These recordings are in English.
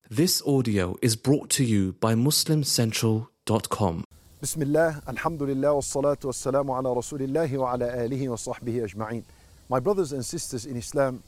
This audio is brought to you by MuslimCentral.com. Bismillah, alhamdulillah, wassalatu wassalamu ala rasulillahi wa ala alihi wa sahbihi ajma'in. My brothers and sisters in Islam,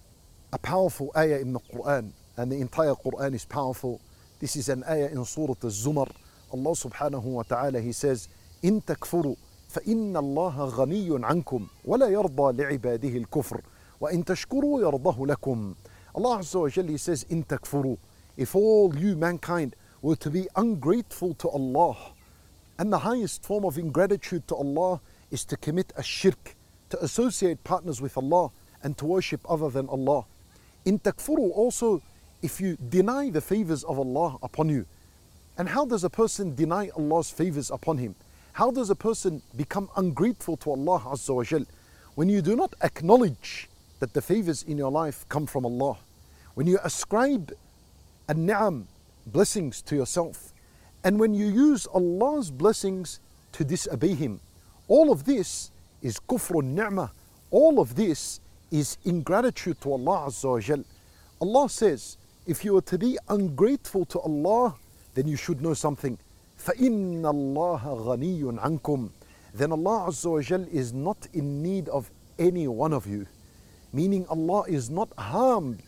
a powerful ayah in the Quran, and the entire Quran is powerful. This is an ayah in Surah Al-Zumar. Allah subhanahu wa ta'ala, He says, إِن تَكْفُرُوا فَإِنَّ اللَّهَ غَنِيٌّ عَنْكُمْ وَلَا يَرْضَى لِعِبَادِهِ الْكُفْرِ وَإِن تَشْكُرُوا يَرْضَهُ لَكُمْ. Allah Azza wa Jalla, He says, إِن تَكْفُرُوا. If all you mankind were to be ungrateful to Allah, and the highest form of ingratitude to Allah is to commit a shirk, to associate partners with Allah and to worship other than Allah. In takfuru also, if you deny the favors of Allah upon you. And how does a person deny Allah's favors upon him? How does a person become ungrateful to Allah Azza wa Jal? When you do not acknowledge that the favors in your life come from Allah. When you ascribe an-ni'am, blessings to yourself. And when you use Allah's blessings to disobey Him. All of this is kufrun ni'mah. All of this is ingratitude to Allah Azza wa Jal. Allah says, if you are to be ungrateful to Allah, then you should know something. فَإِنَّ اللَّهَ غَنِيٌّ عَنْكُمْ. Then Allah Azza wa Jal is not in need of any one of you. Meaning Allah is not harmed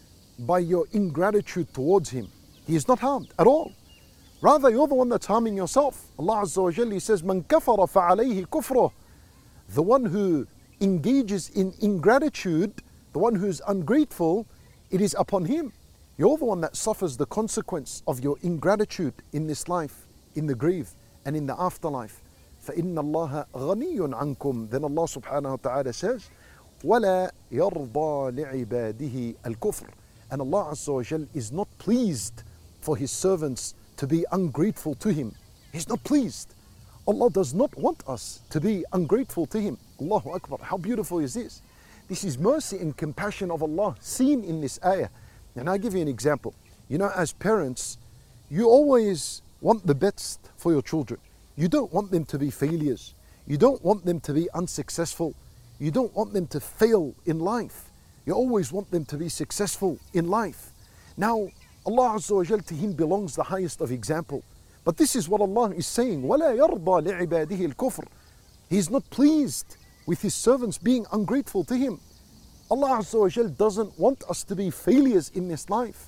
by your ingratitude towards Him. He is not harmed at all. Rather, you're the one that's harming yourself. Allah Azza wa Jalla, He says, مَنْ كَفَرَ فَعَلَيْهِ كُفْرُهُ. The one who engages in ingratitude, the one who's ungrateful, it is upon him. You're the one that suffers the consequence of your ingratitude in this life, in the grave, and in the afterlife. فَإِنَّ اللَّهَ غَنِيٌّ عَنْكُمْ. Then Allah subhanahu wa ta'ala says, وَلَا يَرْضَى لِعِبَادِهِ الْكُفْرِ. And Allah Azza wa Jal is not pleased for His servants to be ungrateful to Him. He's not pleased. Allah does not want us to be ungrateful to Him. Allahu Akbar. How beautiful is this? This is mercy and compassion of Allah seen in this ayah. And I'll give you an example. You know, as parents, you always want the best for your children. You don't want them to be failures. You don't want them to be unsuccessful. You don't want them to fail in life. You always want them to be successful in life. Now, Allah Azza wa Jal, to Him belongs the highest of example. But this is what Allah is saying. وَلَا يَرْضَى لِعِبَادِهِ الْكُفْرِ. He is not pleased with His servants being ungrateful to Him. Allah Azza wa Jal doesn't want us to be failures in this life.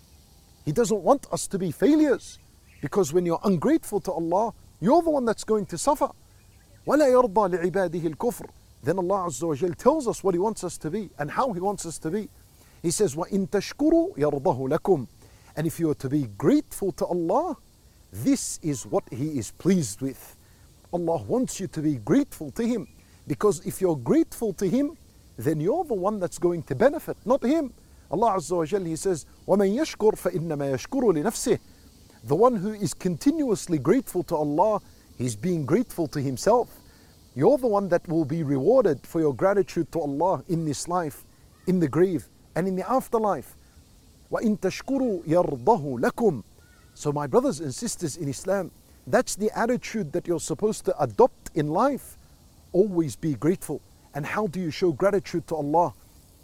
He doesn't want us to be failures. Because when you're ungrateful to Allah, you're the one that's going to suffer. وَلَا يَرْضَى لِعِبَادِهِ الْكُفْرِ. Then Allah Azza wa Jal tells us what He wants us to be and how He wants us to be. He says, وَإِن تَشْكُرُوا يَرْضَهُ لَكُمْ. And if you are to be grateful to Allah, this is what He is pleased with. Allah wants you to be grateful to Him. Because if you're grateful to Him, then you're the one that's going to benefit, not Him. Allah Azza wa Jal, He says, وَمَن يَشْكُرْ فَإِنَّمَا يَشْكُرُ لِنَفْسِهِ. The one who is continuously grateful to Allah, he's being grateful to himself. You're the one that will be rewarded for your gratitude to Allah in this life, in the grave, and in the afterlife. وَإِن تَشْكُرُوا يَرْضَهُ لَكُمْ. So my brothers and sisters in Islam, that's the attitude that you're supposed to adopt in life. Always be grateful. And how do you show gratitude to Allah?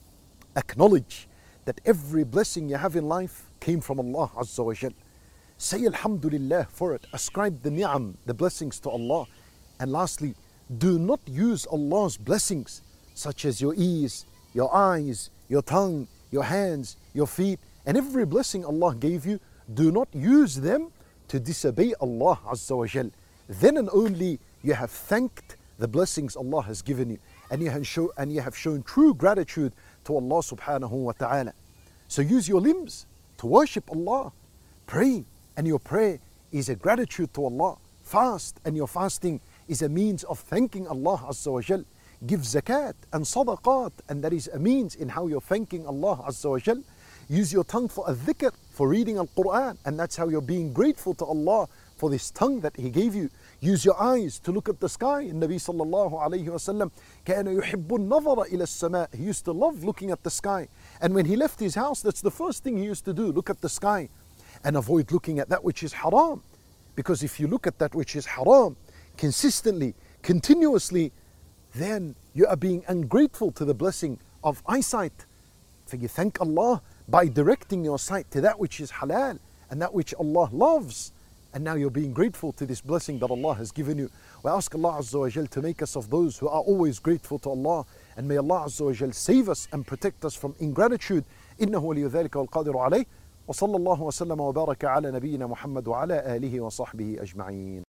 Acknowledge that every blessing you have in life came from Allah Azza wa Jal. Say Alhamdulillah for it. Ascribe the ni'am, the blessings to Allah. And lastly, do not use Allah's blessings, such as your ears, your eyes, your tongue, your hands, your feet, and every blessing Allah gave you, do not use them to disobey Allah Azza wa Jal. Then and only you have thanked the blessings Allah has given you, and you have shown true gratitude to Allah subhanahu wa ta'ala. So use your limbs to worship Allah. Pray, and your prayer is a gratitude to Allah. Fast, and your fasting is a means of thanking Allah Azza wa Jal. Give zakat and sadaqat, and that is a means in how you're thanking Allah Azza wa Jal. Use your tongue for a dhikr, for reading Al-Quran, and that's how you're being grateful to Allah for this tongue that He gave you. Use your eyes to look at the sky. Nabi sallallahu alayhi wa sallam, كَانَ يُحِبُّ النَّظَرَ إِلَى السَّمَاءِ. He used to love looking at the sky. And when he left his house, that's the first thing he used to do, look at the sky. And avoid looking at that which is haram. Because if you look at that which is haram, consistently, continuously, then you are being ungrateful to the blessing of eyesight. So you thank Allah by directing your sight to that which is halal and that which Allah loves. And now you're being grateful to this blessing that Allah has given you. We ask Allah Azza wa Jal to make us of those who are always grateful to Allah. And may Allah Azza wa Jal save us and protect us from ingratitude. إنه ولي ذلك والقادر عليه. وصلى الله وسلم وبارك على نبينا محمد وعلى آله وصحبه أجمعين.